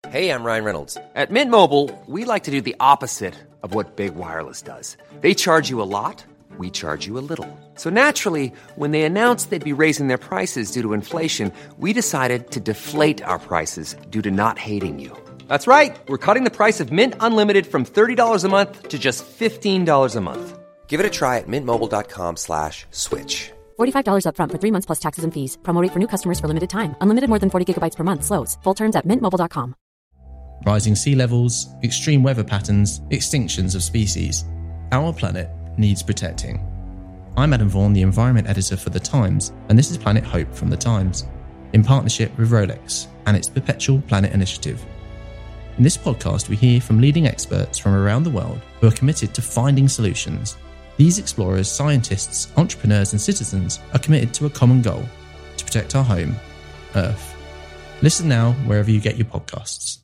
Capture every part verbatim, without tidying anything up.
Hey, I'm Ryan Reynolds. At Mint Mobile, we like to do the opposite of what Big Wireless does. They charge you a lot, we charge you a little. So naturally, when they announced they'd be raising their prices due to inflation, we decided to deflate our prices due to not hating you. That's right. We're cutting the price of Mint Unlimited from thirty dollars a month to just fifteen dollars a month. Give it a try at mintmobile.com slash switch. forty-five dollars up front for three months plus taxes and fees. Promo rate for new customers for limited time. Unlimited more than forty gigabytes per month slows. Full terms at mint mobile dot com. Rising sea levels, extreme weather patterns, extinctions of species. Our planet needs protecting. I'm Adam Vaughan, the Environment Editor for The Times, and this is Planet Hope from The Times, in partnership with Rolex and its Perpetual Planet Initiative. In this podcast, we hear from leading experts from around the world who are committed to finding solutions. These explorers, scientists, entrepreneurs and citizens are committed to a common goal, to protect our home, Earth. Listen now wherever you get your podcasts.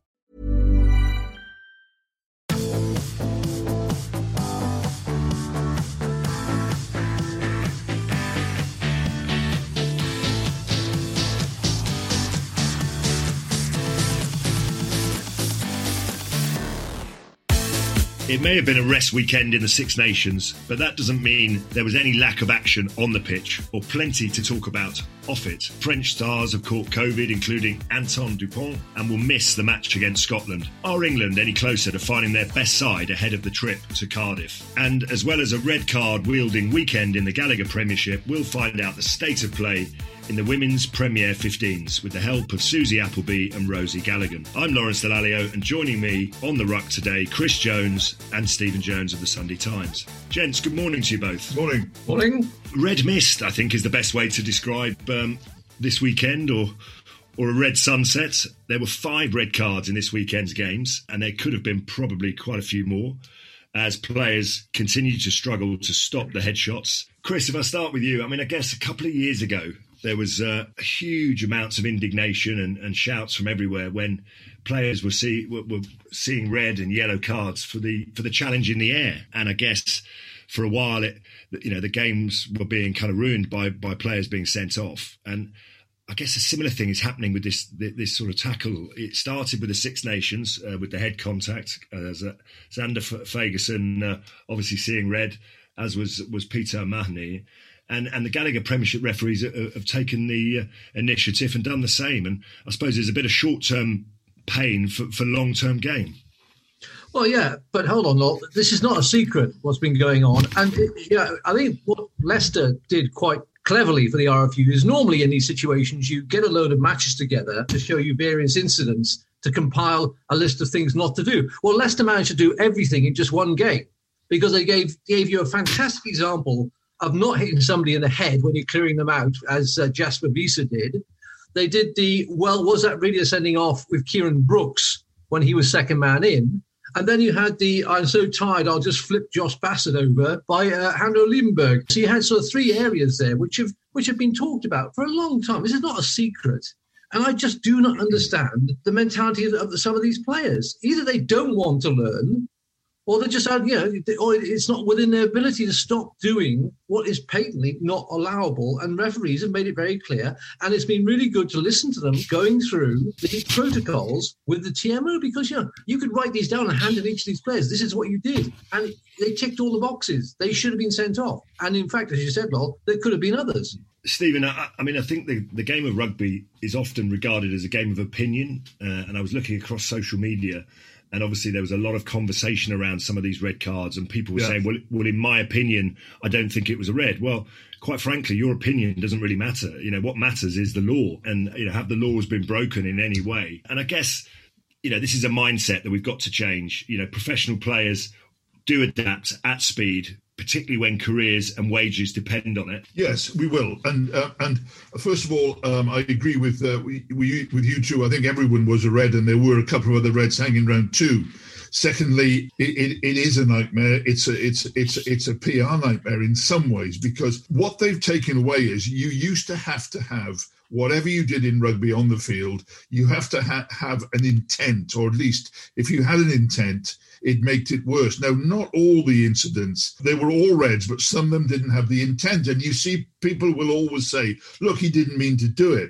It may have been a rest weekend in the Six Nations, but that doesn't mean there was any lack of action on the pitch or plenty to talk about off it. French stars have caught COVID, including Antoine Dupont, and will miss the match against Scotland. Are England any closer to finding their best side ahead of the trip to Cardiff? And as well as a red card wielding weekend in the Gallagher Premiership, we'll find out the state of play in the Women's Premier fifteens with the help of Susie Appleby and Rosie Galligan. I'm Lawrence Dallaglio, and joining me on the ruck today, Chris Jones and Stephen Jones of the Sunday Times. Gents, good morning to you both. Morning. Morning. Red mist, I think, is the best way to describe um, this weekend, or or a red sunset. There were five red cards in this weekend's games, and there could have been probably quite a few more, as players continue to struggle to stop the headshots. Chris, if I start with you, I mean, I guess a couple of years ago, there was uh, huge amounts of indignation and, and shouts from everywhere when players were, see, were, were seeing red and yellow cards for the for the challenge in the air. And I guess for a while, it you know the games were being kind of ruined by by players being sent off. And I guess a similar thing is happening with this this sort of tackle. It started with the Six Nations uh, with the head contact. Uh, Xander Fagerson uh, obviously seeing red, as was was Peter Mahoney. And and the Gallagher Premiership referees have taken the uh, initiative and done the same. And I suppose there's a bit of short-term pain for, for long-term gain. Well, yeah, but hold on, Lord. This is not a secret what's been going on. And, it, yeah, I think what Leicester did quite cleverly for the R F U is normally in these situations you get a load of matches together to show you various incidents to compile a list of things not to do. Well, Leicester managed to do everything in just one game because they gave gave you a fantastic example of not hitting somebody in the head when you're clearing them out, as uh, Jasper Wiese did. They did the, well, was that really a sending off with Kieran Brooks when he was second man in? And then you had the, I'm so tired, I'll just flip Josh Bassett over by uh, Hando Liebenberg. So you had sort of three areas there which have which have been talked about for a long time. This is not a secret. And I just do not understand the mentality of, of some of these players. Either they don't want to learn, or they're just, you know, or it's not within their ability to stop doing what is patently not allowable. And referees have made it very clear. And it's been really good to listen to them going through the protocols with the T M O, because, you know, you could write these down and hand it each of these players. This is what you did. And they ticked all the boxes. They should have been sent off. And in fact, as you said, Lol, there could have been others. Stephen, I, I mean, I think the, the game of rugby is often regarded as a game of opinion. Uh, and I was looking across social media, and obviously there was a lot of conversation around some of these red cards, and people were yeah. saying, well, well, in my opinion, I don't think it was a red. Well, quite frankly, your opinion doesn't really matter. You know, what matters is the law, and, you know, have the laws been broken in any way? And I guess, you know, this is a mindset that we've got to change. You know, professional players do adapt at speed, particularly when careers and wages depend on it. Yes, we will. And uh, and first of all, um, I agree with uh, we, we, with you two. I think everyone was a red, and there were a couple of other reds hanging around too. Secondly, it, it, it is a nightmare. It's a it's it's it's a P R nightmare in some ways, because what they've taken away is you used to have to have, whatever you did in rugby on the field, you have to ha- have an intent, or at least if you had an intent, it made it worse. Now, not all the incidents, they were all reds, but some of them didn't have the intent. And you see, people will always say, look, he didn't mean to do it.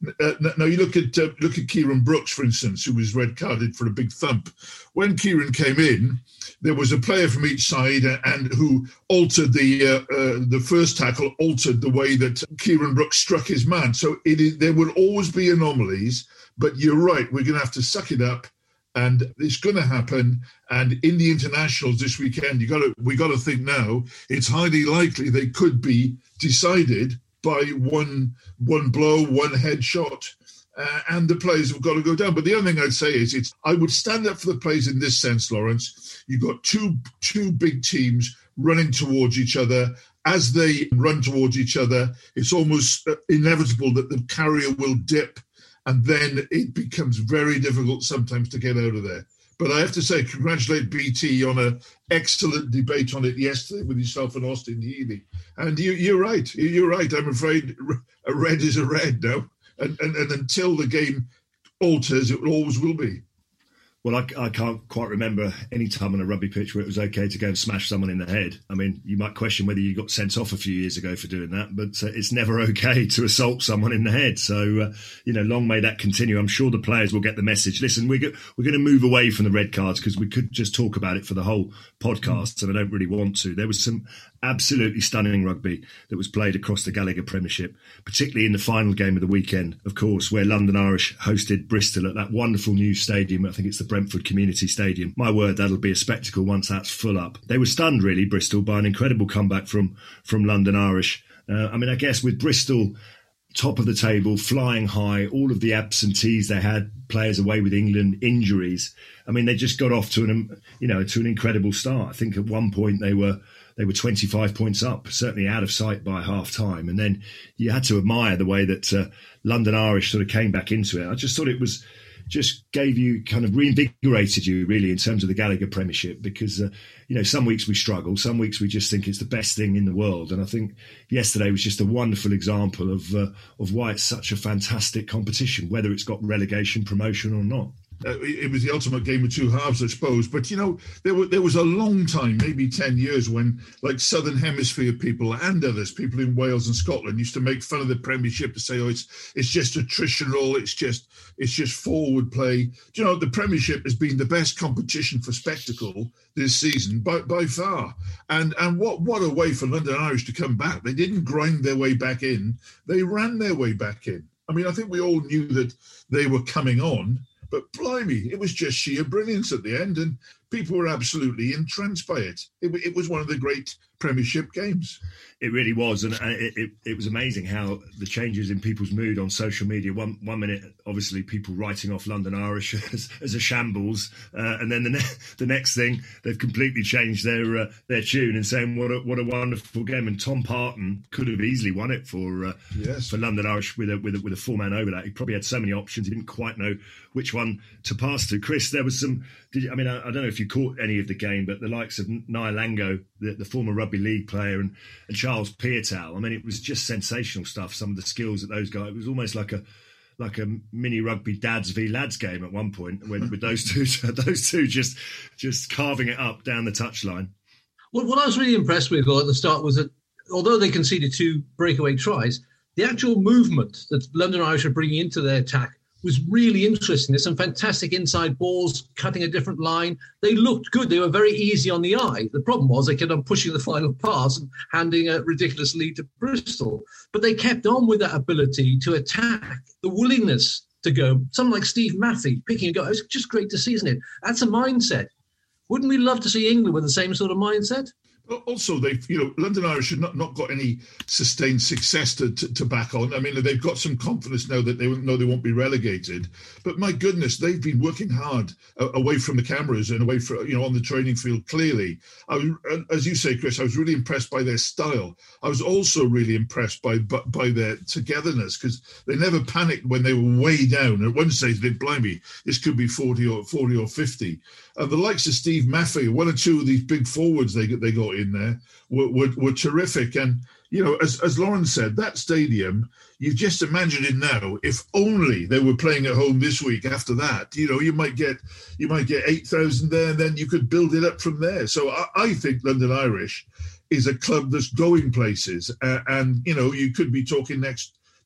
Uh, now you look at uh, look at Kieran Brooks, for instance, who was red carded for a big thump. When Kieran came in, there was a player from each side, uh, and who altered the uh, uh, the first tackle, altered the way that Kieran Brooks struck his man. So it is, there will always be anomalies, but you're right. We're going to have to suck it up, and it's going to happen. And in the internationals this weekend, you got to we got to think now. It's highly likely they could be decided by one one blow, one headshot, uh, and the players have got to go down. But the other thing I'd say is, it's I would stand up for the players in this sense, Lawrence. You've got two two big teams running towards each other. As they run towards each other, it's almost inevitable that the carrier will dip, and then it becomes very difficult sometimes to get out of there. But I have to say, congratulate B T on an excellent debate on it yesterday with yourself and Austin Healey. And you, you're right. You're right. I'm afraid a red is a red now. And, and, and until the game alters, it always will be. Well, I, I can't quite remember any time on a rugby pitch where it was okay to go and smash someone in the head. I mean, you might question whether you got sent off a few years ago for doing that, but uh, it's never okay to assault someone in the head. So, uh, you know, long may that continue. I'm sure the players will get the message. Listen, we're, go- we're going to move away from the red cards because we could just talk about it for the whole podcast, and I don't really want to. There was some absolutely stunning rugby that was played across the Gallagher Premiership, particularly in the final game of the weekend, of course, where London Irish hosted Bristol at that wonderful new stadium. I think it's the Brentford Community Stadium. My word, that'll be a spectacle once that's full up. They were stunned, really, Bristol, by an incredible comeback from, from London Irish. Uh, I mean, I guess with Bristol top of the table, flying high, all of the absentees they had, players away with England, injuries. I mean, they just got off to an, you know, to an incredible start. I think at one point they were they were twenty-five points up, certainly out of sight by half time. And then you had to admire the way that uh, London Irish sort of came back into it. I just thought it was just gave you kind of reinvigorated you really in terms of the Gallagher Premiership, because, uh, you know, some weeks we struggle, some weeks we just think it's the best thing in the world. And I think yesterday was just a wonderful example of uh, of why it's such a fantastic competition, whether it's got relegation, promotion or not. Uh, it was the ultimate game of two halves, I suppose. But, you know, there, were, there was a long time, maybe ten years, when, like, Southern Hemisphere people and others, people in Wales and Scotland, used to make fun of the Premiership to say, oh, it's it's just attritional, it's just it's just forward play. Do you know, the Premiership has been the best competition for spectacle this season by, by far. And and what, what a way for London Irish to come back. They didn't grind their way back in. They ran their way back in. I mean, I think we all knew that they were coming on. But blimey, it was just sheer brilliance at the end, and people were absolutely entranced by it. It, it was one of the great Premiership games. It really was, and it, it, it was amazing how the changes in people's mood on social media. One one minute, obviously, people writing off London Irish as, as a shambles, uh, and then the ne- the next thing, they've completely changed their uh, their tune and saying what a what a wonderful game. And Tom Parton could have easily won it for uh, yes. for London Irish with a with a, with a four man over that. He probably had so many options, he didn't quite know which one to pass to. Chris, there was some. Did you, I mean, I, I don't know if you caught any of the game, but the likes of Nia Lango, the, the former rugby league player, and, and Charles Piatal. I mean, it was just sensational stuff. Some of the skills that those guys. It was almost like a like a mini rugby dads v lads game at one point, when, with those two those two just just carving it up down the touchline. Well, what I was really impressed with at the start was that although they conceded two breakaway tries, the actual movement that London Irish are bringing into their attack was really interesting. There's some fantastic inside balls, cutting a different line. They looked good. They were very easy on the eye. The problem was they kept on pushing the final pass and handing a ridiculous lead to Bristol. But they kept on with that ability to attack, the willingness to go. Someone like Steve Maffey picking a goal. It's just great to see, isn't it? That's a mindset. Wouldn't we love to see England with the same sort of mindset? Also, they've, you know, London Irish have not, not got any sustained success to, to, to back on. I mean, they've got some confidence now that they know they won't be relegated. But my goodness, they've been working hard uh, away from the cameras and away from, you know, on the training field, clearly. I was, as you say, Chris, I was really impressed by their style. I was also really impressed by by, by their togetherness, because they never panicked when they were way down. At one stage, they blimey, this could be forty or forty or fifty. And the likes of Steve Maffey, one or two of these big forwards they they got in there were, were, were terrific. And, you know, as, as Lauren said, that stadium, you just imagine it now. If only they were playing at home this week after that, you know, you might get you might get eight thousand there, and then you could build it up from there. So I, I think London Irish is a club that's going places. Uh, and, you know, you could be talking next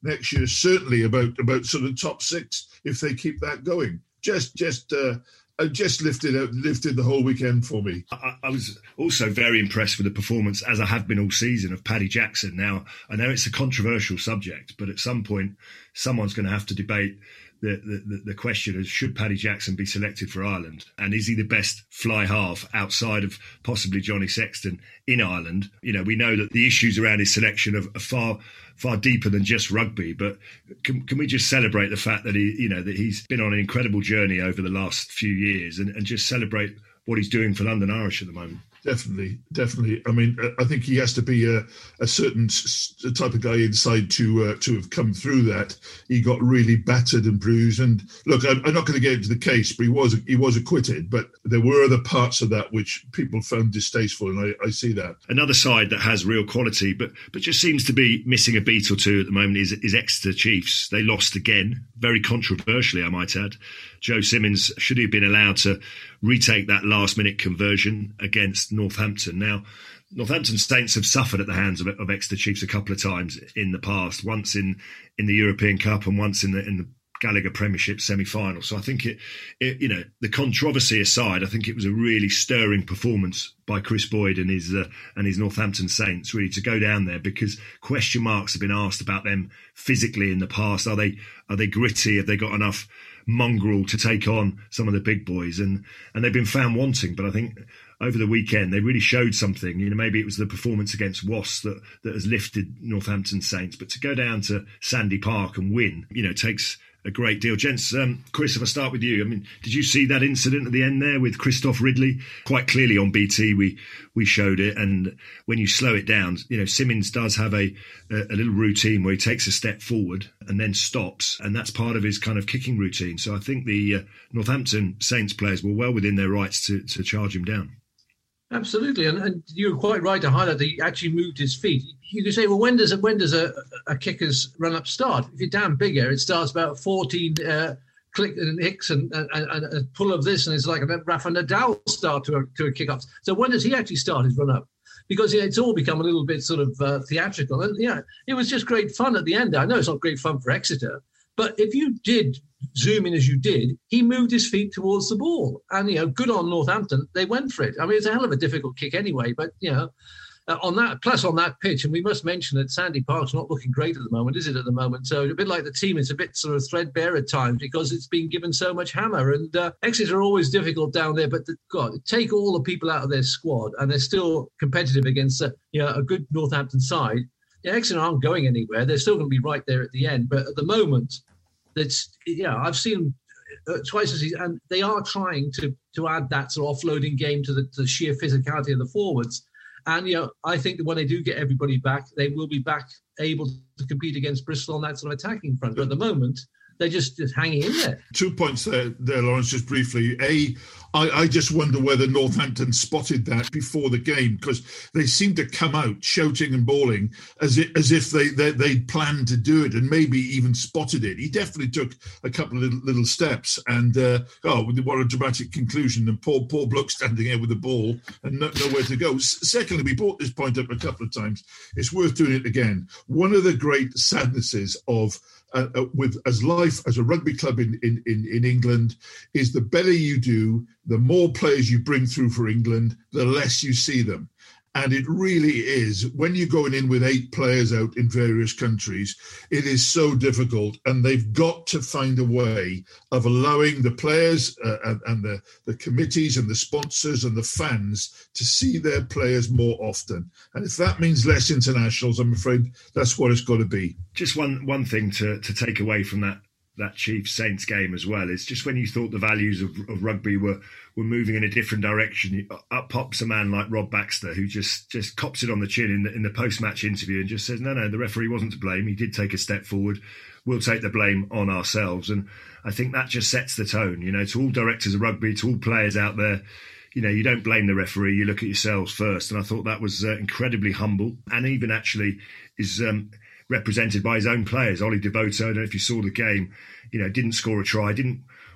next year, certainly about about sort of top six if they keep that going. Just just uh, just lifted out, lifted the whole weekend for me. I, I was also very impressed with the performance, as I have been all season, of Paddy Jackson. Now, I know it's a controversial subject, but at some point, someone's going to have to debate The, the, the question is, should Paddy Jackson be selected for Ireland? And is he the best fly half outside of possibly Johnny Sexton in Ireland? You know, we know that the issues around his selection are, are far, far deeper than just rugby. But can, can we just celebrate the fact that he, you know, that he's been on an incredible journey over the last few years, and, and just celebrate what he's doing for London Irish at the moment? Definitely, definitely. I mean, I think he has to be a, a certain type of guy inside to uh, to have come through that. He got really battered and bruised. And look, I'm, I'm not going to get into the case, but he was he was acquitted. But there were other parts of that which people found distasteful, and I, I see that. Another side that has real quality, but but just seems to be missing a beat or two at the moment is, is Exeter Chiefs. They lost again, very controversially, I might add. Joe Simmons, should he have been allowed to retake that last-minute conversion against Northampton? Now, Northampton Saints have suffered at the hands of, of Exeter Chiefs a couple of times in the past, once in, in the European Cup and once in the in the Gallagher Premiership semi-final. So I think it, it, you know, the controversy aside, I think it was a really stirring performance by Chris Boyd and his uh, and his Northampton Saints, really, to go down there, because question marks have been asked about them physically in the past. Are they are they gritty? Have they got enough mongrel to take on some of the big boys? And and they've been found wanting. But I think over the weekend they really showed something. You know, maybe it was the performance against Wasps that, that has lifted Northampton Saints. But to go down to Sandy Park and win, you know, takes a great deal. Gents, um, Chris, if I start with you, I mean, did you see that incident at the end there with Christoph Ridley? Quite clearly on B T, we we showed it. And when you slow it down, you know, Simmons does have a, a, a little routine where he takes a step forward and then stops. And that's part of his kind of kicking routine. So I think the uh, Northampton Saints players were well within their rights to, to charge him down. Absolutely, and, and you're quite right to highlight that he actually moved his feet. You could say, well, when does a, when does a, a kicker's run-up start? If you're down bigger, it starts about fourteen uh, click and hicks and, and, and a pull of this, and it's like a Rafa Nadal start to a, to a kick-off. So when does he actually start his run-up? Because yeah, it's all become a little bit sort of uh, theatrical. And yeah, it was just great fun at the end. I know it's not great fun for Exeter, but if you did zoom in as you did, he moved his feet towards the ball. And, you know, good on Northampton. They went for it. I mean, it's a hell of a difficult kick anyway, but, you know, uh, on that, plus on that pitch, and we must mention that Sandy Park's not looking great at the moment, is it, at the moment? So a bit like the team, it's a bit sort of threadbare at times because it's been given so much hammer. And uh, Exeter are always difficult down there, but the, God, take all the people out of their squad and they're still competitive against uh, you know, a good Northampton side. Yeah, Exeter aren't going anywhere. They're still going to be right there at the end. But at the moment, that's, yeah, I've seen uh, twice a season, and they are trying to to add that sort of offloading game to the, to the sheer physicality of the forwards. And, you know, I think that when they do get everybody back, they will be back able to compete against Bristol on that sort of attacking front. But at the moment, they're just, just hanging in there. Two points there, there, Lawrence, just briefly. A, I, I just wonder whether Northampton spotted that before the game, because they seemed to come out shouting and bawling as if, as if they, they, they'd planned to do it and maybe even spotted it. He definitely took a couple of little, little steps and, uh, oh, what a dramatic conclusion. And poor, poor bloke standing there with the ball and no, nowhere to go. S- secondly, we brought this point up a couple of times. It's worth doing it again. One of the great sadnesses of Uh, uh, with as life as a rugby club in, in, in, in England is the better you do, the more players you bring through for England, the less you see them. And it really is, when you're going in with eight players out in various countries, it is so difficult. And they've got to find a way of allowing the players uh, and, and the, the committees and the sponsors and the fans to see their players more often. And if that means less internationals, I'm afraid that's what it's got to be. Just one one thing to, to take away from that that Chiefs Saints game as well is just when you thought the values of, of rugby were were moving in a different direction, up pops a man like Rob Baxter, who just just cops it on the chin in the, in the post-match interview and just says, no, no, the referee wasn't to blame. He did take a step forward. We'll take the blame on ourselves. And I think that just sets the tone, you know, to all directors of rugby, to all players out there. You know, you don't blame the referee, you look at yourselves first. And I thought that was uh, incredibly humble, and even actually is um, represented by his own players. Ollie Devoto, I don't know if you saw the game, you know, didn't score a try, didn't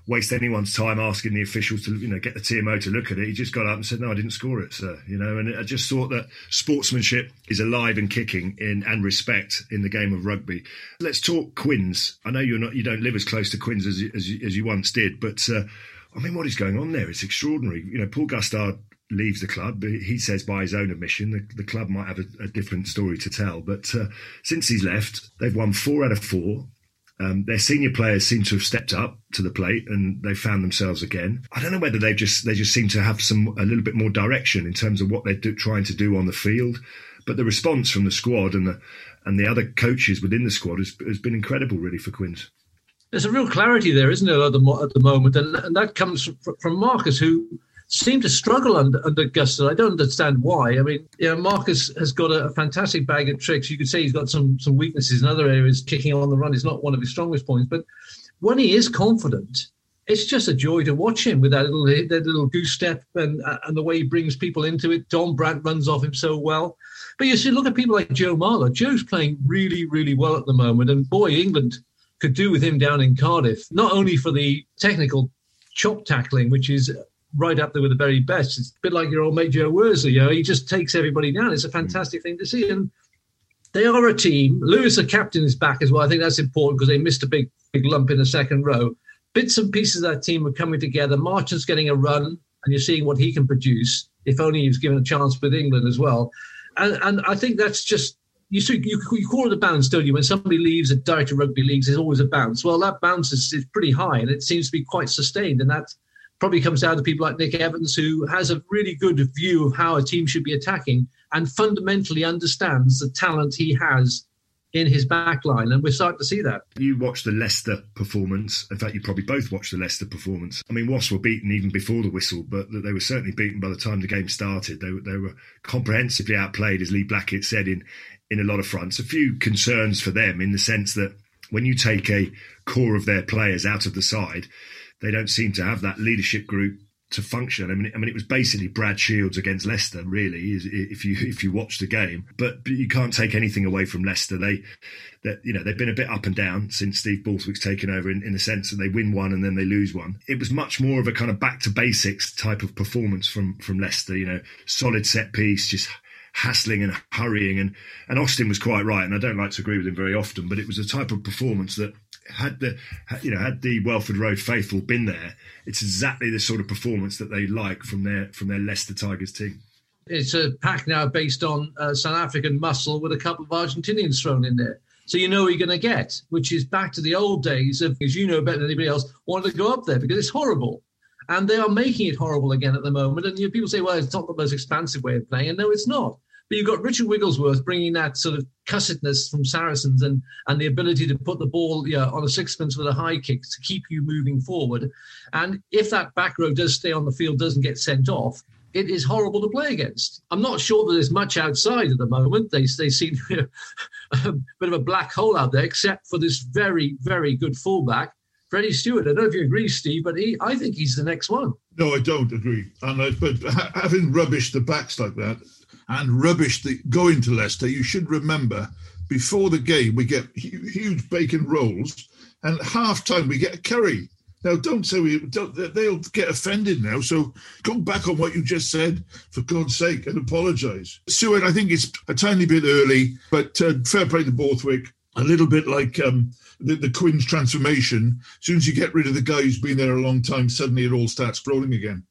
waste anyone's time asking the officials to, you know, get the T M O to look at it. He just got up and said, "No, I didn't score it, sir." You know, and I just thought that sportsmanship is alive and kicking in and respect in the game of rugby. Let's talk Quins. I know you're not, you don't live as close to Quins as as, as you once did, but uh, I mean, what is going on there? It's extraordinary. You know, Paul Gustard leaves the club. He says by his own admission, the, the club might have a, a different story to tell. But uh, since he's left, they've won four out of four. Um, their senior players seem to have stepped up to the plate and they found themselves again. I don't know whether they just they just seem to have some a little bit more direction in terms of what they're do, trying to do on the field. But the response from the squad and the and the other coaches within the squad has, has been incredible, really, for Quins. There's a real clarity there, isn't there, at the, at the moment? And, and that comes from, from Marcus, who seemed to struggle under, under Gustard. I don't understand why. I mean, you know, Marcus has got a, a fantastic bag of tricks. You could say he's got some some weaknesses in other areas. Kicking on the run is not one of his strongest points. But when he is confident, it's just a joy to watch him with that little that little goose step and and the way he brings people into it. Don Brandt runs off him so well. But you see, look at people like Joe Marler. Joe's playing really, really well at the moment. And boy, England could do with him down in Cardiff, not only for the technical chop tackling, which is right up there with the very best. It's a bit like your old mate Joe Worsley. You know, he just takes everybody down. It's a fantastic thing to see. And they are a team. Lewis, the captain, is back as well. I think that's important because they missed a big, big lump in the second row. Bits and pieces of that team are coming together. Martin's getting a run, and you're seeing what he can produce, if only he was given a chance with England as well. And, and I think that's just, you, see, you you call it a bounce, don't you? When somebody leaves a director of rugby leagues, there's always a bounce. Well, that bounce is, is pretty high, and it seems to be quite sustained. And that probably comes down to people like Nick Evans, who has a really good view of how a team should be attacking and fundamentally understands the talent he has in his back line. And we're starting to see that. You watched the Leicester performance. In fact, you probably both watched the Leicester performance. I mean, Wasps were beaten even before the whistle, but they were certainly beaten by the time the game started. They, they were comprehensively outplayed, as Lee Blackett said, in, in a lot of fronts. A few concerns for them in the sense that when you take a core of their players out of the side, they don't seem to have that leadership group to function. I mean, I mean, it was basically Brad Shields against Leicester, really, if you if you watch the game. But, but you can't take anything away from Leicester. They, that you know, they've been a bit up and down since Steve Borthwick's taken over, in, in the sense that they win one and then they lose one. It was much more of a kind of back to basics type of performance from from Leicester. You know, solid set piece, just hassling and hurrying, and and Austin was quite right. And I don't like to agree with him very often, but it was a type of performance that, had the you know had the Welford Road faithful been there, it's exactly the sort of performance that they like from their from their Leicester Tigers team. It's a pack now based on uh, South African muscle with a couple of Argentinians thrown in there. So you know what you're going to get, which is back to the old days of, as you know better than anybody else, wanting to go up there because it's horrible. And they are making it horrible again at the moment. And you know, people say, well, it's not the most expansive way of playing. And no, it's not. But you've got Richard Wigglesworth bringing that sort of cussedness from Saracens and, and the ability to put the ball yeah, on a sixpence with a high kick to keep you moving forward. And if that back row does stay on the field, doesn't get sent off, it is horrible to play against. I'm not sure that there's much outside at the moment. They, they seem to be a bit of a black hole out there, except for this very, very good fullback, Freddie Stewart. I don't know if you agree, Steve, but he, I think he's the next one. No, I don't agree. And I, but ha- having rubbished the backs like that, and rubbish the going to Leicester, you should remember, before the game, we get huge bacon rolls, and half time we get a curry. Now, don't say we don't, they'll get offended now. So go back on what you just said, for God's sake, and apologise. Stuart, I think it's a tiny bit early, but uh, fair play to Borthwick. A little bit like um, the, the Quins transformation. As soon as you get rid of the guy who's been there a long time, suddenly it all starts rolling again.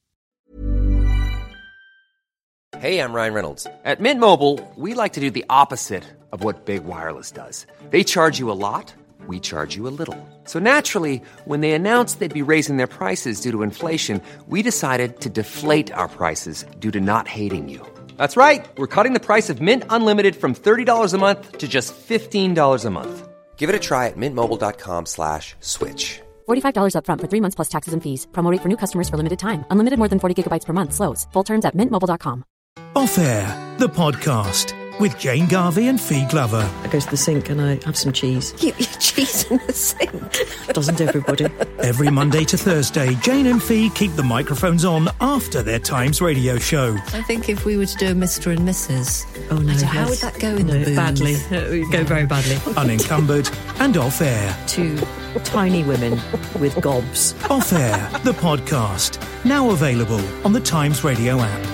Hey, I'm Ryan Reynolds. At Mint Mobile, we like to do the opposite of what Big Wireless does. They charge you a lot, we charge you a little. So naturally, when they announced they'd be raising their prices due to inflation, we decided to deflate our prices due to not hating you. That's right. We're cutting the price of Mint Unlimited from thirty dollars a month to just fifteen dollars a month. Give it a try at mintmobile.com slash switch. forty-five dollars up front for three months plus taxes and fees. Promo rate for new customers for limited time. Unlimited more than forty gigabytes per month slows. Full terms at mint mobile dot com. Off Air, the podcast with Jane Garvey and Fee Glover. I go to the sink and I have some cheese. You eat cheese in the sink? Doesn't everybody? Every Monday to Thursday, Jane and Fee keep the microphones on after their Times radio show. I think if we were to do a Mister and Missus Oh no, I don't, yes. how would that go in no, the booth? Badly. It would go very badly. Unencumbered and off air. Two Tiny women with gobs. Off Air, the podcast. Now available on the Times Radio app.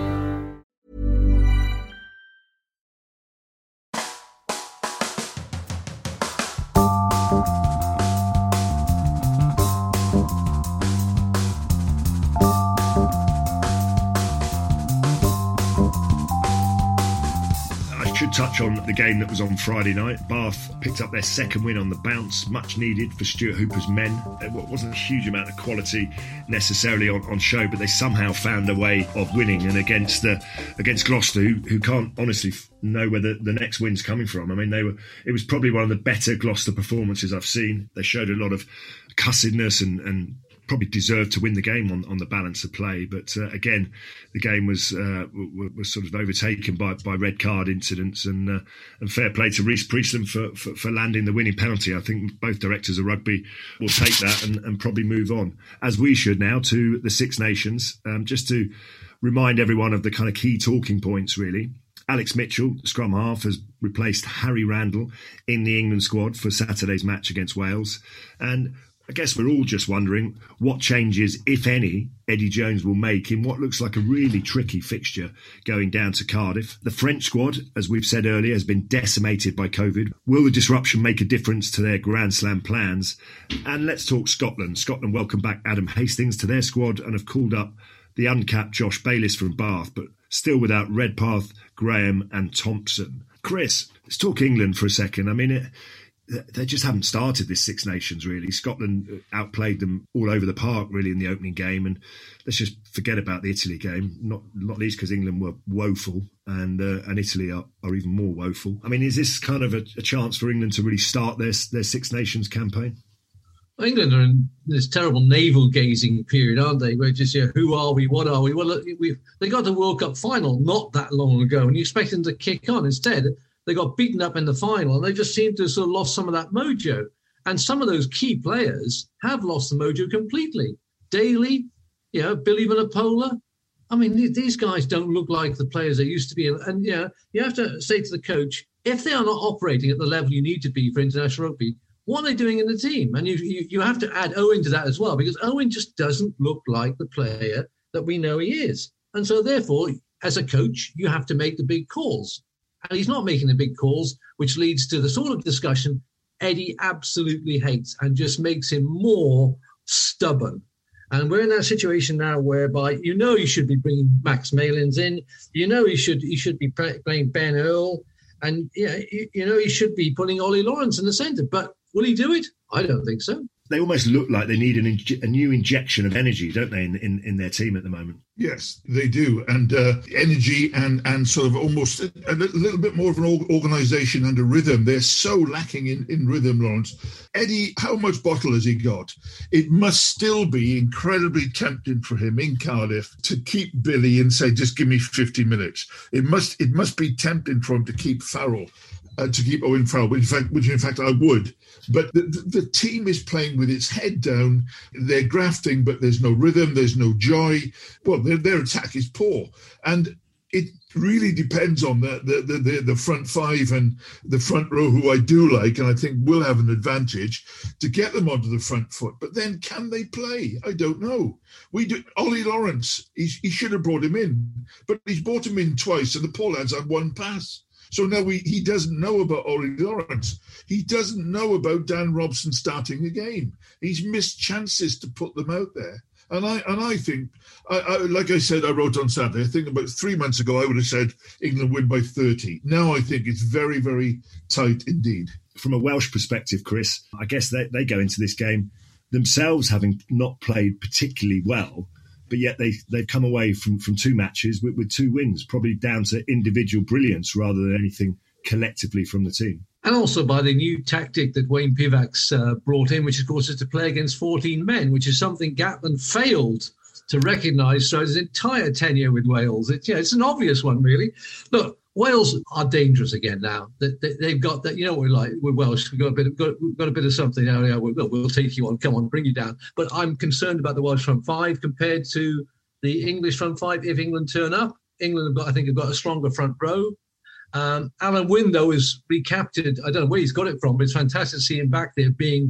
Touch on the game that was on Friday night. Bath picked up their second win on the bounce, much needed for Stuart Hooper's men. There wasn't a huge amount of quality necessarily on, on show, but they somehow found a way of winning. And against the against Gloucester, who, who can't honestly know where the, the next win's coming from. I mean, they were. It was probably one of the better Gloucester performances I've seen. They showed a lot of cussedness and, and probably deserved to win the game on, on the balance of play. But uh, again, the game was uh, w- was sort of overtaken by, by red card incidents, and uh, and fair play to Rhys Priestland for, for, for landing the winning penalty. I think both directors of rugby will take that and, and probably move on, as we should now, to the Six Nations. Um, just to remind everyone of the kind of key talking points, really. Alex Mitchell, the scrum half, has replaced Harry Randall in the England squad for Saturday's match against Wales. And I guess we're all just wondering what changes, if any, Eddie Jones will make in what looks like a really tricky fixture going down to Cardiff. The French squad, as we've said earlier, has been decimated by COVID. Will the disruption make a difference to their Grand Slam plans? And let's talk Scotland. Scotland welcome back Adam Hastings to their squad and have called up the uncapped Josh Bayliss from Bath, but still without Redpath, Graham and Thompson. Chris, let's talk England for a second. I mean, it, they just haven't started this Six Nations, really. Scotland outplayed them all over the park, really, in the opening game. And let's just forget about the Italy game, not not least because England were woeful and uh, and Italy are, are even more woeful. I mean, is this kind of a, a chance for England to really start their, their Six Nations campaign? England are in this terrible navel-gazing period, aren't they? Where just, you know, who are we? What are we? Well, we they got the World Cup final not that long ago, and you expect them to kick on. Instead, they got beaten up in the final, and they just seem to have sort of lost some of that mojo. And some of those key players have lost the mojo completely. Daly, you know, Billy Vanapola. I mean, these guys don't look like the players they used to be. And, you know, you have to say to the coach, if they are not operating at the level you need to be for international rugby, what are they doing in the team? And you, you, you have to add Owen to that as well, because Owen just doesn't look like the player that we know he is. And so, therefore, as a coach, you have to make the big calls. And he's not making the big calls, which leads to the sort of discussion Eddie absolutely hates and just makes him more stubborn. And we're in that situation now whereby, you know, he should be bringing Max Malins in. You know, he should he should be playing Ben Earl. And, yeah, you, you know, he should be putting Ollie Lawrence in the centre. But will he do it? I don't think so. They almost look like they need an inj- a new injection of energy, don't they, in, in, in their team at the moment? Yes, they do. And uh, energy and, and sort of almost a, a little bit more of an organisation and a rhythm. They're so lacking in, in rhythm, Lawrence. Eddie, how much bottle has he got? It must still be incredibly tempting for him in Cardiff to keep Billy and say, just give me fifty minutes. It must it must be tempting for him to keep Farrell. Uh, to keep Owen Farrell, which in fact, which in fact I would. But the, the, the team is playing with its head down. They're grafting, but there's no rhythm, there's no joy. Well, their, their attack is poor. And it really depends on the, the, the, the front five and the front row, who I do like, and I think will have an advantage to get them onto the front foot. But then can they play? I don't know. We do. Ollie Lawrence, he, he should have brought him in, but he's brought him in twice, and the poor lad's had one pass. So now we, he doesn't know about Ollie Lawrence. He doesn't know about Dan Robson starting the game. He's missed chances to put them out there. And I and I think, I, I, like I said, I wrote on Saturday, I think about three months ago, I would have said England win by thirty. Now I think it's very, very tight indeed. From a Welsh perspective, Chris, I guess they, they go into this game themselves having not played particularly well, but yet they, they've come away from, from two matches with, with two wins, probably down to individual brilliance rather than anything collectively from the team. And also by the new tactic that Wayne Pivax uh, brought in, which of course is to play against fourteen men, which is something Gatland failed to recognise throughout his entire tenure with Wales. It, yeah, it's an obvious one, really. Look, Wales are dangerous again now. They, they, they've got that, you know, we're like, we're Welsh, we've got a bit of, got, we've got a bit of something now. Yeah, we'll, we'll take you on, come on, bring you down. But I'm concerned about the Welsh front five compared to the English front five if England turn up. England have got, I think, have got a stronger front row. Um, Alan Wynne, though, is recaptured. I don't know where he's got it from, but it's fantastic to see him back there being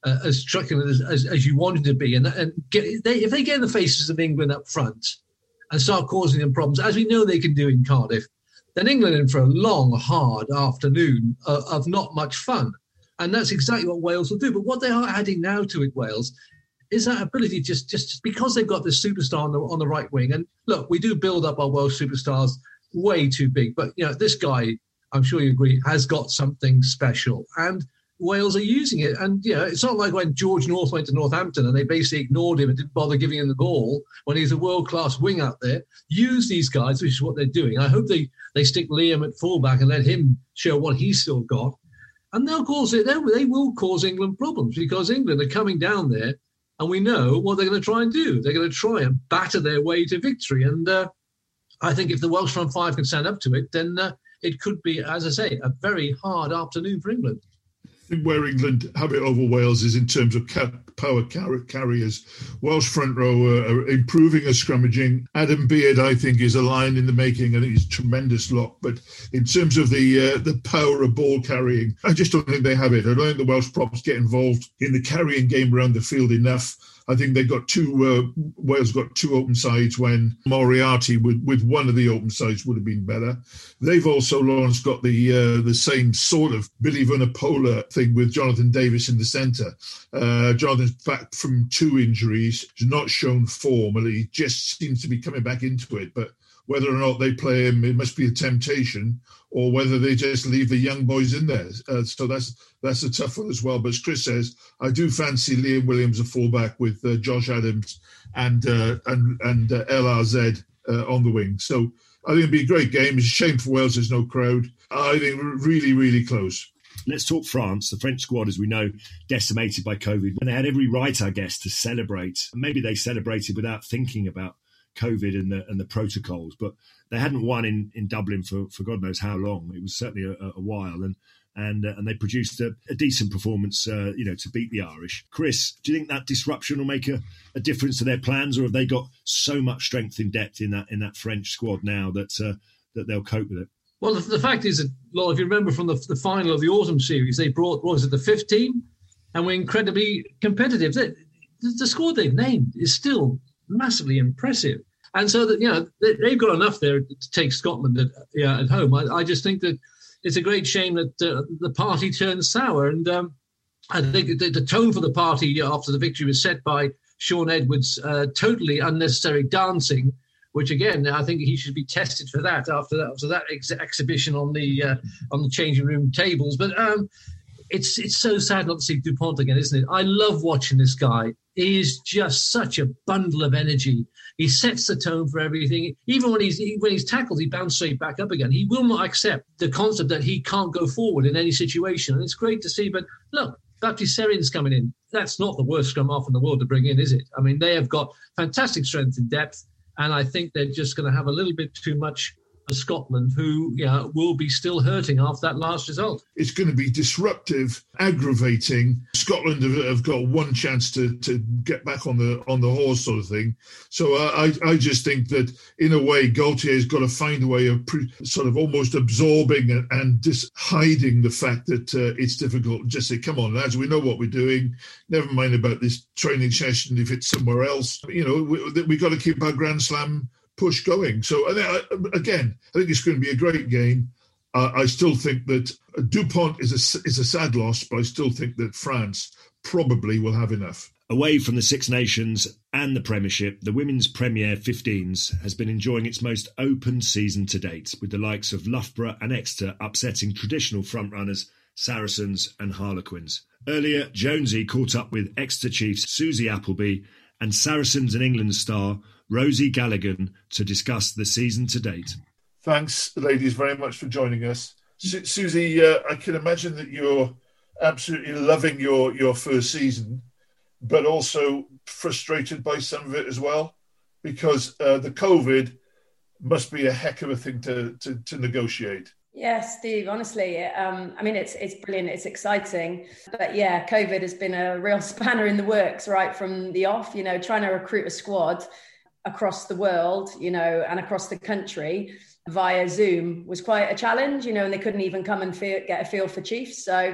uh, as truculent as, as, as you wanted to be. And, and get, they, if they get in the faces of England up front and start causing them problems, as we know they can do in Cardiff, then England in for a long, hard afternoon uh, of not much fun. And that's exactly what Wales will do. But what they are adding now to it, Wales, is that ability just, just because they've got this superstar on the, on the right wing. And look, we do build up our Welsh superstars way too big. But, you know, this guy, I'm sure you agree, has got something special. And Wales are using it. And, you know, it's not like when George North went to Northampton and they basically ignored him and didn't bother giving him the ball when he's a world-class wing out there. Use these guys, which is what they're doing. I hope they, they stick Liam at fullback and let him show what he's still got. And they'll cause it. They will cause England problems because England are coming down there, and we know what they're going to try and do. They're going to try and batter their way to victory. And uh, I think if the Welsh front five can stand up to it, then uh, it could be, as I say, a very hard afternoon for England. I think where England have it over Wales is in terms of ca- power car- carriers. Welsh front row are, are improving as scrummaging. Adam Beard, I think, is a lion in the making. I think he's a tremendous lock. But in terms of the uh, the power of ball carrying, I just don't think they have it. I don't think the Welsh props get involved in the carrying game around the field enough. I think they got two, uh, Wales got two open sides when Moriarty with, with one of the open sides would have been better. They've also, Lawrence, got the uh, the same sort of Billy Vunipola thing with Jonathan Davis in the centre. Uh, Jonathan's back from two injuries, has not shown form, and he just seems to be coming back into it. But whether or not they play him, it must be a temptation, or whether they just leave the young boys in there. Uh, so that's that's a tough one as well. But as Chris says, I do fancy Liam Williams a fullback with uh, Josh Adams and uh, and and uh, L R Z uh, on the wing. So I think it'll be a great game. It's a shame for Wales there's no crowd. I think really, really close. Let's talk France. The French squad, as we know, decimated by COVID. And they had every right, I guess, to celebrate. Maybe they celebrated without thinking about COVID and the and the protocols, but they hadn't won in, in Dublin for, for God knows how long. It was certainly a, a while, and and uh, and they produced a, a decent performance, uh, you know, to beat the Irish. Chris, do you think that disruption will make a, a difference to their plans, or have they got so much strength in depth in that in that French squad now that uh, that they'll cope with it? Well, the, the fact is that, Lord, if you remember from the, the final of the autumn series, they brought, what was it, the fifth team, and were incredibly competitive. The, the squad they've named is still massively impressive. And so that, you know, they, they've got enough there to take Scotland at, yeah, at home. I, I just think that it's a great shame that uh, the party turned sour. And um, I think the, the tone for the party after the victory was set by Sean Edwards' uh, totally unnecessary dancing, which, again, I think he should be tested for that after that, after that ex- exhibition on the uh, on the changing room tables. But um, it's it's so sad not to see Dupont again, isn't it? I love watching this guy. He is just such a bundle of energy. He sets the tone for everything. Even when he's when he's tackled, he bounces straight back up again. He will not accept the concept that he can't go forward in any situation. And it's great to see. But look, Baptiste-Serien's coming in. That's not the worst scrum half in the world to bring in, is it? I mean, they have got fantastic strength and depth. And I think they're just going to have a little bit too much for Scotland, who yeah, will be still hurting after that last result. It's going to be disruptive, aggravating. Scotland have, have got one chance to, to get back on the on the horse, sort of thing. So uh, I I just think that in a way Gaultier's got to find a way of pre, sort of almost absorbing and, and just hiding the fact that uh, it's difficult. Just say, come on, lads, we know what we're doing. Never mind about this training session if it's somewhere else. You know, we we got to keep our Grand Slam push going. So again, I think it's going to be a great game. Uh, I still think that Dupont is a is a sad loss, but I still think that France probably will have enough. Away from the Six Nations and the Premiership, the Women's Premier fifteens has been enjoying its most open season to date, with the likes of Loughborough and Exeter upsetting traditional frontrunners Saracens and Harlequins. Earlier, Jonesy caught up with Exeter Chiefs Susie Appleby and Saracens and England star Rosie Galligan to discuss the season to date. Thanks, ladies, very much for joining us. Su- Susie, uh, I can imagine that you're absolutely loving your, your first season, but also frustrated by some of it as well, because uh, the COVID must be a heck of a thing to, to, to negotiate. Yeah, Steve, honestly, um, I mean, it's it's brilliant, it's exciting. But yeah, COVID has been a real spanner in the works right from the off, you know, trying to recruit a squad across the world, you know, and across the country via Zoom was quite a challenge, you know, and they couldn't even come and feel, get a feel for Chiefs. So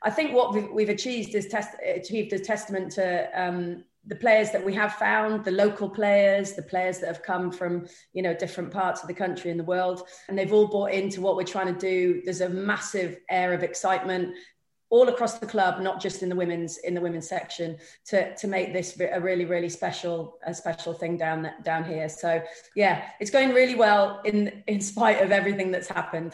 I think what we've, we've achieved is test, achieved is testament to um, the players that we have found, the local players, the players that have come from, you know, different parts of the country and the world, and they've all bought into what we're trying to do. There's a massive air of excitement all across the club, not just in the women's in the women's section, to to make this a really really special a special thing down down here. So yeah, it's going really well in in spite of everything that's happened.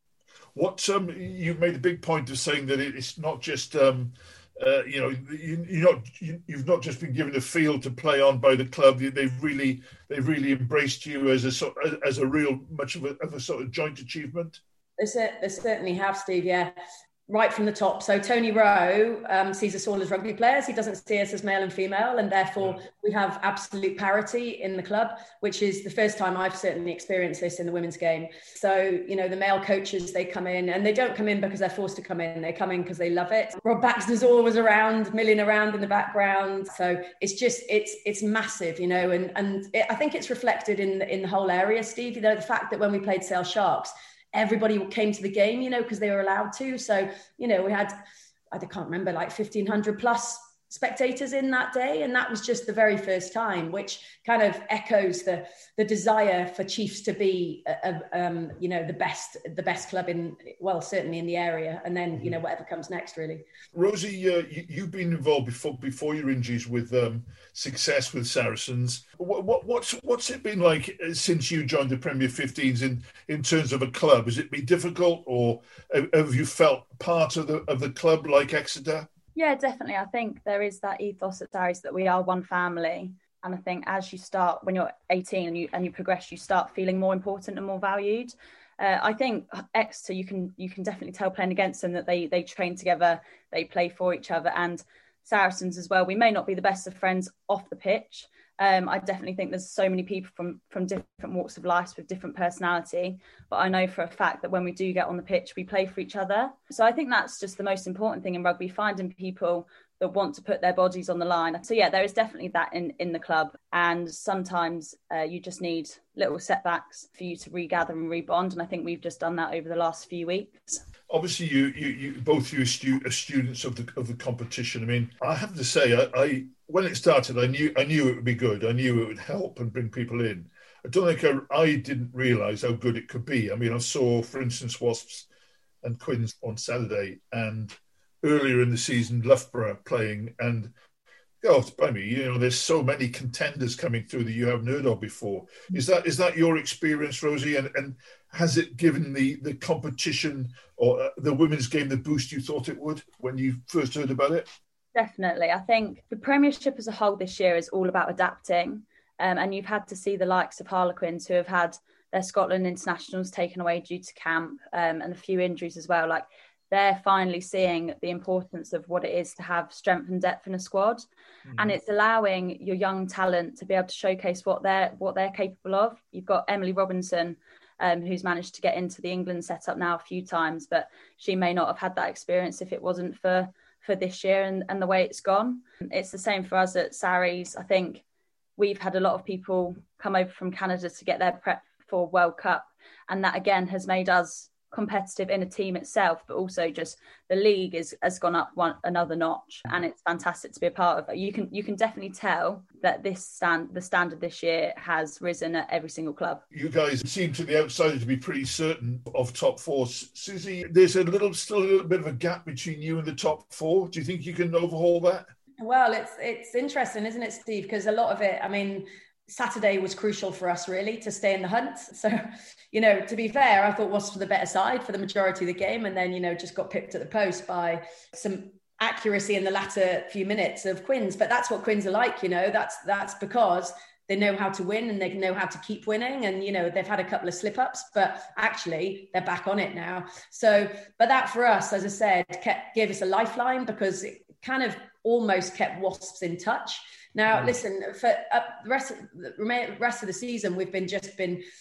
What um, you've made a big point of saying that it's not just um, uh, you know you, you're not you, you've not just been given a field to play on by the club. They've really they've really embraced you as a sort as a real much of a, of a sort of joint achievement. They, they certainly have, Steve. Yeah. Right from the top. So Tony Rowe um, sees us all as rugby players. He doesn't see us as male and female, and therefore we have absolute parity in the club, which is the first time I've certainly experienced this in the women's game. So, you know, the male coaches, they come in, and they don't come in because they're forced to come in. They come in because they love it. Rob Baxter's always around, milling around in the background. So it's just, it's it's massive, you know, and, and it, I think it's reflected in, in the whole area, Steve. You know, the fact that when we played Sale Sharks, everybody came to the game, you know, because they were allowed to. So, you know, we had, I can't remember, like fifteen hundred plus spectators in that day. And that was just the very first time, which kind of echoes the the desire for Chiefs to be, a, a, um, you know, the best the best club in, well, certainly in the area. And then, you know, whatever comes next, really. Rosie, uh, you, you've been involved before before your injuries with um, success with Saracens. What, what, what's what's it been like since you joined the Premier fifteens in, in terms of a club? Has it been difficult, or have you felt part of the of the club like Exeter? Yeah, definitely. I think there is that ethos at Sarries that we are one family. And I think as you start, when you're eighteen and you and you progress, you start feeling more important and more valued. Uh, I think Exeter, you can you can definitely tell playing against them that they they train together, they play for each other. And Saracens as well, we may not be the best of friends off the pitch. Um, I definitely think there's so many people from, from different walks of life with different personality. But I know for a fact that when we do get on the pitch, we play for each other. So I think that's just the most important thing in rugby, finding people that want to put their bodies on the line. So yeah, there is definitely that in, in the club. And sometimes uh, you just need little setbacks for you to regather and rebond. And I think we've just done that over the last few weeks. Obviously, you, you, you both you are, stu- are students of the of the competition. I mean, I have to say, I, I when it started, I knew I knew it would be good. I knew it would help and bring people in. I don't think I, I didn't realise how good it could be. I mean, I saw, for instance, Wasps and Quins on Saturday, and earlier in the season, Loughborough playing, and God, by me, you know, there's so many contenders coming through that you haven't heard of before. Is that is that your experience, Rosie? And, and has it given the, the competition or the women's game the boost you thought it would when you first heard about it? Definitely. I think the Premiership as a whole this year is all about adapting. Um, and you've had to see the likes of Harlequins who have had their Scotland internationals taken away due to camp um, and a few injuries as well. Like, they're finally seeing the importance of what it is to have strength and depth in a squad. Mm. And it's allowing your young talent to be able to showcase what they're what they're capable of. You've got Emily Robinson, um, who's managed to get into the England setup now a few times, but she may not have had that experience if it wasn't for, for this year and, and the way it's gone. It's the same for us at Sarries. I think we've had a lot of people come over from Canada to get their prep for World Cup. And that, again, has made us competitive in a team itself, but also just the league is has gone up one another notch, and it's fantastic to be a part of it. You can you can definitely tell that this stand the standard this year has risen at every single club. You guys seem to the outsider to be pretty certain of top four. Susie, there's a little still a little bit of a gap between you and the top four. Do you think you can overhaul that? Well, it's it's interesting, isn't it, Steve? Because a lot of it, I mean, Saturday was crucial for us, really, to stay in the hunt. So, you know, to be fair, I thought Wasps for the better side for the majority of the game, and then, you know, just got pipped at the post by some accuracy in the latter few minutes of Quins. But that's what Quins are like, you know. That's that's because they know how to win and they know how to keep winning. And, you know, they've had a couple of slip-ups, but actually they're back on it now. So, but that for us, as I said, kept, gave us a lifeline, because it kind of almost kept Wasps in touch. Now, listen, for uh, the rest of the rest of the season, we've been just been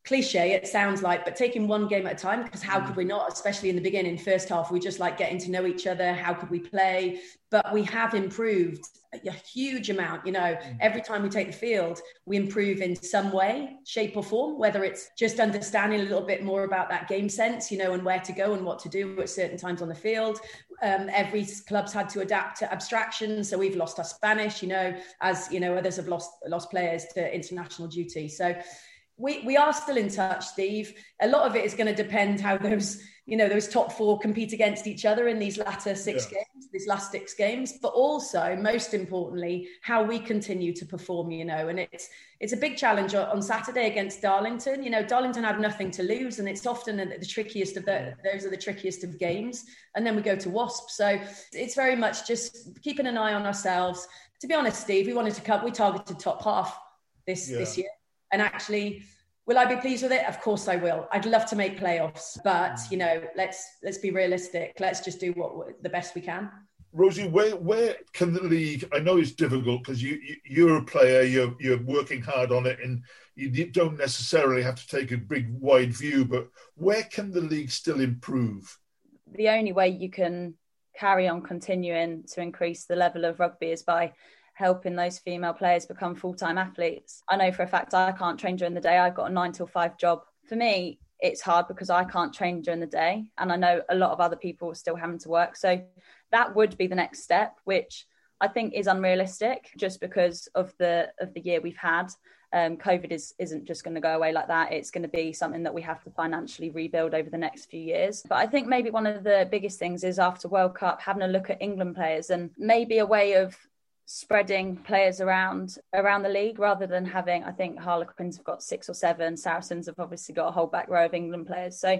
cliche it sounds like, but taking one game at a time, because how could we not, especially in the beginning, first half, we just like getting to know each other. How could we play? But we have improved a huge amount. You know, every time we take the field, we improve in some way, shape or form, whether it's just understanding a little bit more about that game sense, you know, and where to go and what to do at certain times on the field. Um, every club's had to adapt to abstraction. So we've lost our Spanish, you know, as, you know, others have lost, lost players to international duty. So We we are still in touch, Steve. A lot of it is going to depend how those, you know, those top four compete against each other in these latter six yeah. games, these last six games, but also, most importantly, how we continue to perform, you know, and it's it's a big challenge on Saturday against Darlington. You know, Darlington have nothing to lose, and it's often the, the trickiest of the, those are the trickiest of games. And then we go to Wasp. So it's very much just keeping an eye on ourselves. To be honest, Steve, we wanted to come, we targeted top half this, yeah. this year. And actually, will I be pleased with it? Of course I will. I'd love to make playoffs, but you know, let's let's be realistic. Let's just do what the best we can. Rosie, where where can the league? I know it's difficult because you, you you're a player. You're you're working hard on it, and you don't necessarily have to take a big wide view. But where can the league still improve? The only way you can carry on continuing to increase the level of rugby is by helping those female players become full-time athletes. I know for a fact I can't train during the day. I've got a nine till five job. For me, it's hard because I can't train during the day. And I know a lot of other people are still having to work. So that would be the next step, which I think is unrealistic just because of the of the year we've had. Um, COVID is, isn't just going to go away like that. It's going to be something that we have to financially rebuild over the next few years. But I think maybe one of the biggest things is after World Cup, having a look at England players and maybe a way of spreading players around around the league rather than having, I think Harlequins have got six or seven, Saracens have obviously got a whole back row of England players. So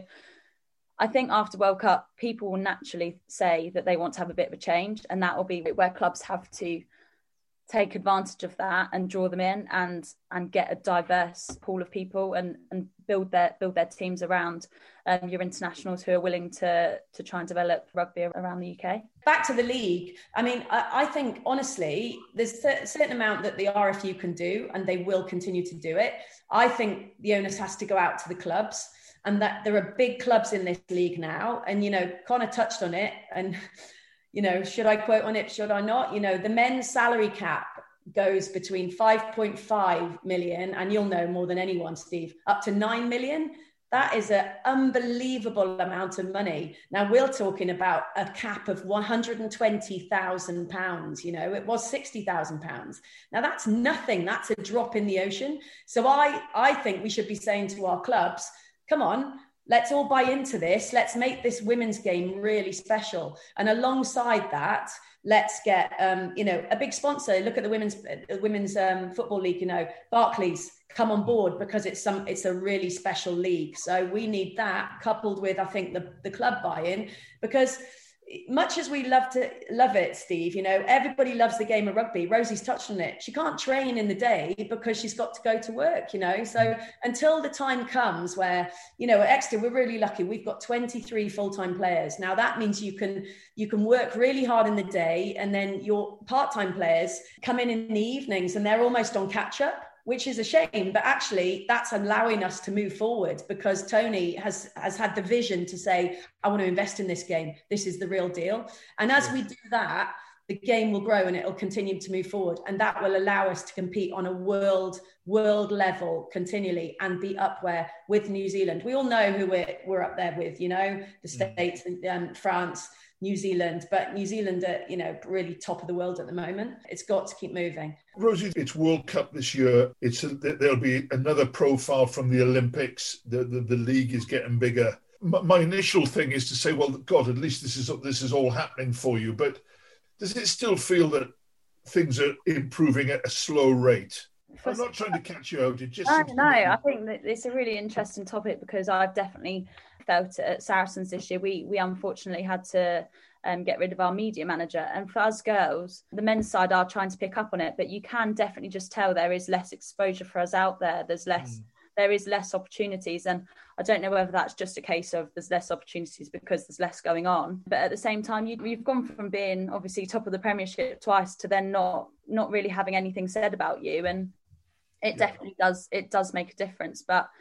I think after World Cup, people will naturally say that they want to have a bit of a change, and that will be where clubs have to take advantage of that and draw them in and and get a diverse pool of people and and build their build their teams around um, your internationals who are willing to to try and develop rugby around the U K. Back to the league. I mean, I, I think honestly, there's a certain amount that the R F U can do, and they will continue to do it. I think the onus has to go out to the clubs, and that there are big clubs in this league now. And you know, Connor touched on it, and you know, should I quote on it? Should I not? You know, the men's salary cap goes between five point five million, and you'll know more than anyone, Steve, up to nine million. That is an unbelievable amount of money. Now we're talking about a cap of one hundred twenty thousand pounds. You know, it was sixty thousand pounds. Now that's nothing. That's a drop in the ocean. So I, I think we should be saying to our clubs, come on, let's all buy into this. Let's make this women's game really special. And alongside that, let's get, um, you know, a big sponsor. Look at the women's uh, women's um, football league, you know, Barclays come on board because it's some it's a really special league. So we need that coupled with, I think, the, the club buy-in, because much as we love to love it, Steve, you know, everybody loves the game of rugby. Rosie's touched on it. She can't train in the day because she's got to go to work, you know. So until the time comes where, you know, at Exeter, we're really lucky. We've got twenty-three full-time players. Now that means you can you can work really hard in the day, and then your part-time players come in in the evenings and they're almost on catch-up, which is a shame, but actually that's allowing us to move forward because Tony has, has had the vision to say, I want to invest in this game. This is the real deal. And as we do that, the game will grow and it'll continue to move forward. And that will allow us to compete on a world, world level continually and be up where with New Zealand. We all know who we're, we're up there with, you know, the States, um, France, New Zealand, but New Zealand are, you know, really top of the world at the moment. It's got to keep moving. Rosie, it's World Cup this year. It's a, there'll be another profile from the Olympics. The the, the league is getting bigger. My, my initial thing is to say, well, God, at least this is this is all happening for you. But does it still feel that things are improving at a slow rate? I'm not trying to catch you out. It just no, no. I think that it's a really interesting topic because I've definitely felt it at Saracens this year. We we unfortunately had to um, get rid of our media manager, and for us girls, the men's side are trying to pick up on it, but you can definitely just tell there is less exposure for us out there. There's less. Mm. There is less opportunities, and I don't know whether that's just a case of there's less opportunities because there's less going on. But at the same time, you, you've gone from being obviously top of the Premiership twice to then not not really having anything said about you, and it yeah. definitely does. It does make a difference. But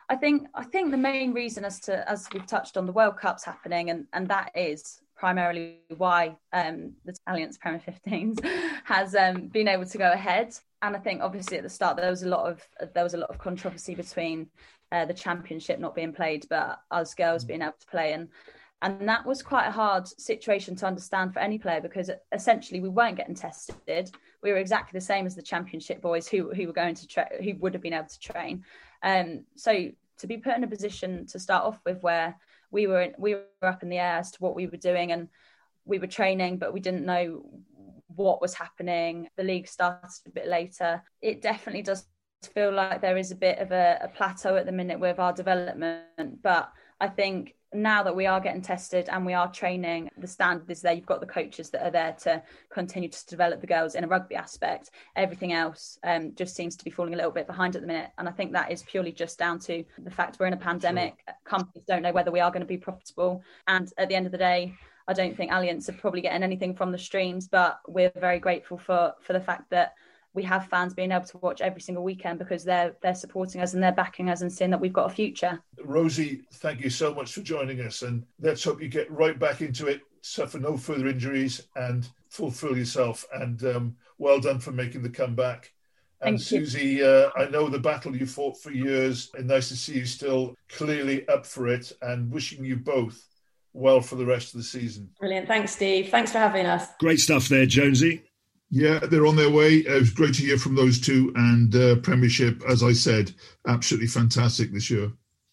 I think I think the main reason, as to as we've touched on, the World Cup's happening, and, and that is primarily why um, the Allianz Premier fifteens has um, been able to go ahead. And I think obviously at the start there was a lot of there was a lot of controversy between uh, the Championship not being played, but us girls being able to play, and and that was quite a hard situation to understand for any player, because essentially we weren't getting tested. We were exactly the same as the Championship boys who who were going to tra- who would have been able to train. Um, so to be put in a position to start off with where we were we were up in the air as to what we were doing, and we were training, but we didn't know what was happening. The league started a bit later. It definitely does feel like there is a bit of a, a plateau at the minute with our development. But I think now that we are getting tested and we are training, the standard is there. You've got the coaches that are there to continue to develop the girls in a rugby aspect. Everything else um, just seems to be falling a little bit behind at the minute. And I think that is purely just down to the fact we're in a pandemic. Sure. Companies don't know whether we are going to be profitable. And at the end of the day, I don't think Allianz are probably getting anything from the streams, but we're very grateful for for the fact that we have fans being able to watch every single weekend, because they're they're supporting us and they're backing us and seeing that we've got a future. Rosie, thank you so much for joining us, and let's hope you get right back into it, suffer no further injuries, and fulfill yourself. And um, well done for making the comeback. And Thank Susie, uh, I know the battle you fought for years, and nice to see you still clearly up for it, and wishing you both well for the rest of the season. Brilliant. Thanks, Steve. Thanks for having us. Great stuff there, Jonesy. Yeah, they're on their way. It was great to hear from those two. And uh, Premiership, as I said, absolutely fantastic this year.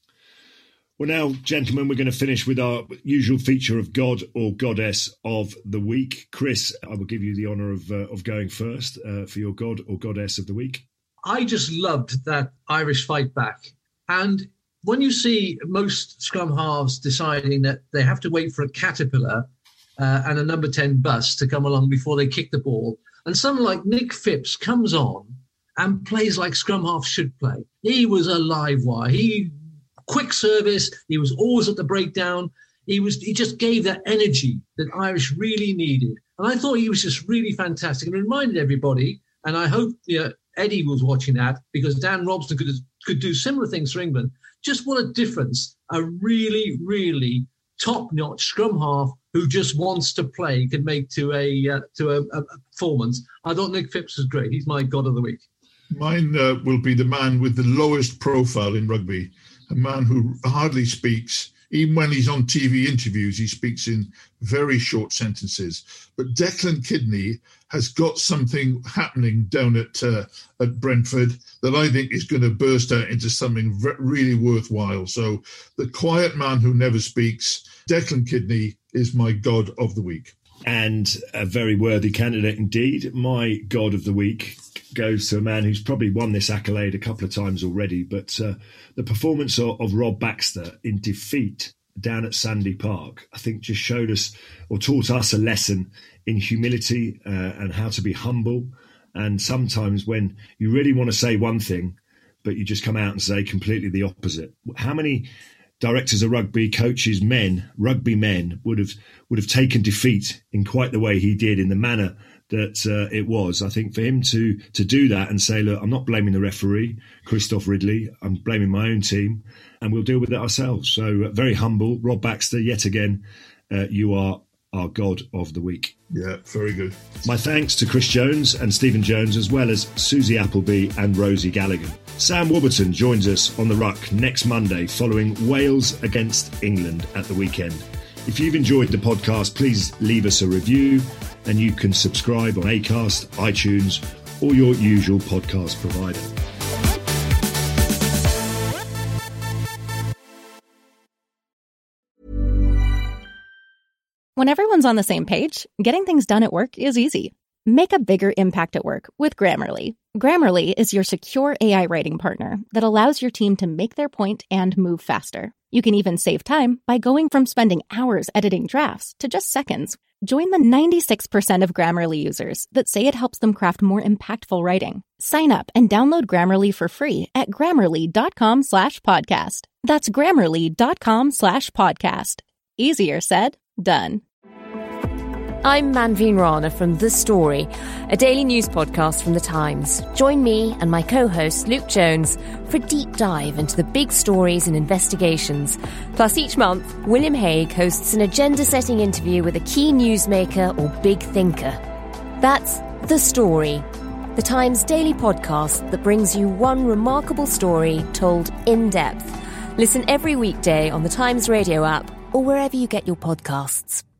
Well, now, gentlemen, we're going to finish with our usual feature of God or Goddess of the Week. Chris, I will give you the honour of uh, of going first uh, for your God or Goddess of the Week. I just loved that Irish fight back. And when you see most scrum halves deciding that they have to wait for a caterpillar uh, and a number ten bus to come along before they kick the ball, and someone like Nick Phipps comes on and plays like scrum half should play. He was a live wire. He quick service. He was always at the breakdown. He was. He just gave that energy that Irish really needed. And I thought he was just really fantastic, and reminded everybody, and I hope you know, Eddie was watching that, because Dan Robson could could do similar things for England. Just what a difference a really, really top-notch scrum half who just wants to play can make to a uh, to a, a performance. I thought Nick Phipps was great. He's my God of the Week. Mine uh, will be the man with the lowest profile in rugby, a man who hardly speaks. Even when he's on T V interviews, he speaks in very short sentences. But Declan Kidney has got something happening down at uh, at Brentford that I think is going to burst out into something re- really worthwhile. So the quiet man who never speaks, Declan Kidney, is my God of the Week. And a very worthy candidate indeed. My God of the Week goes to a man who's probably won this accolade a couple of times already, but uh, the performance of, of Rob Baxter in defeat down at Sandy Park, I think just showed us or taught us a lesson in humility uh, and how to be humble. And sometimes when you really want to say one thing, but you just come out and say completely the opposite. How many directors of rugby, coaches, men, rugby men would have would have taken defeat in quite the way he did, in the manner that uh, it was? I think for him to to do that and say, look, I'm not blaming the referee, Christoph Ridley, I'm blaming my own team, and we'll deal with it ourselves. So uh, very humble. Rob Baxter, yet again, uh, you are our God of the Week. Yeah, very good. My thanks to Chris Jones and Stephen Jones, as well as Susie Appleby and Rosie Gallagher. Sam Warburton joins us on the ruck next Monday following Wales against England at the weekend. If you've enjoyed the podcast, please leave us a review, and you can subscribe on Acast, iTunes, or your usual podcast provider. When everyone's on the same page, getting things done at work is easy. Make a bigger impact at work with Grammarly. Grammarly is your secure A I writing partner that allows your team to make their point and move faster. You can even save time by going from spending hours editing drafts to just seconds. Join the ninety-six percent of Grammarly users that say it helps them craft more impactful writing. Sign up and download Grammarly for free at grammarly.com slash podcast. That's grammarly.com slash podcast. Easier said, done. I'm Manveen Rana from The Story, a daily news podcast from The Times. Join me and my co-host Luke Jones for a deep dive into the big stories and investigations. Plus, each month, William Hague hosts an agenda-setting interview with a key newsmaker or big thinker. That's The Story, The Times daily podcast that brings you one remarkable story told in depth. Listen every weekday on The Times radio app or wherever you get your podcasts.